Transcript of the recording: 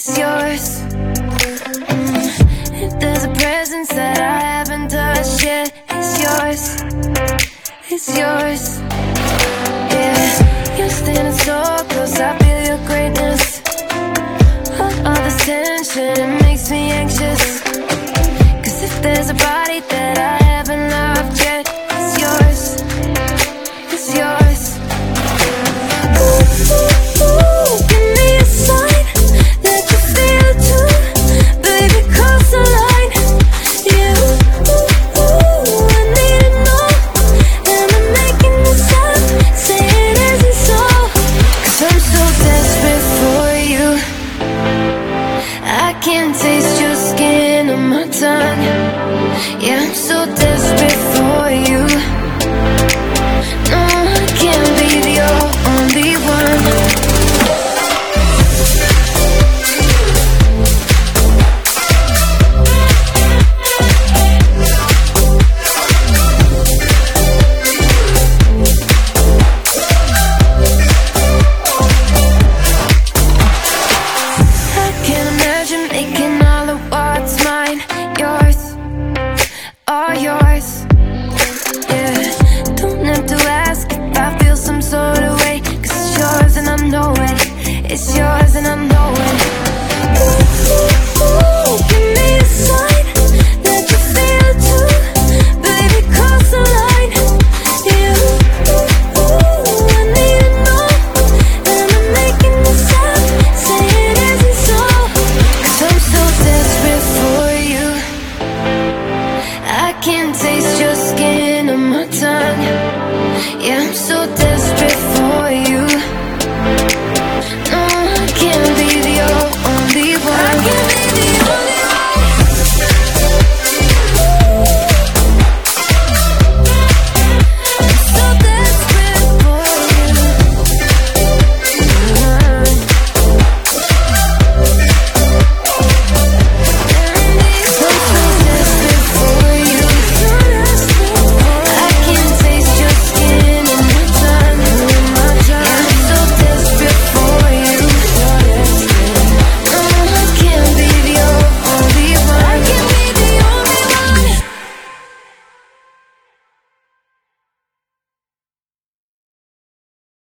it's yours. If there's a presence that I haven't touched yet, it's yours, it's yours. Yeah, you're standing so close, I feel your greatness. All this tension, it makes me anxious. Cause if there's a body that I haven't loved yet, it's yours, it's yours. Give me a sign that you feel it too. Baby, cross the line. Yeah, I need to know. Am I making this up? Say it isn't so. Cause I'm so desperate for you. I can taste your skin on my tongue. Yeah, I'm so desperate for you.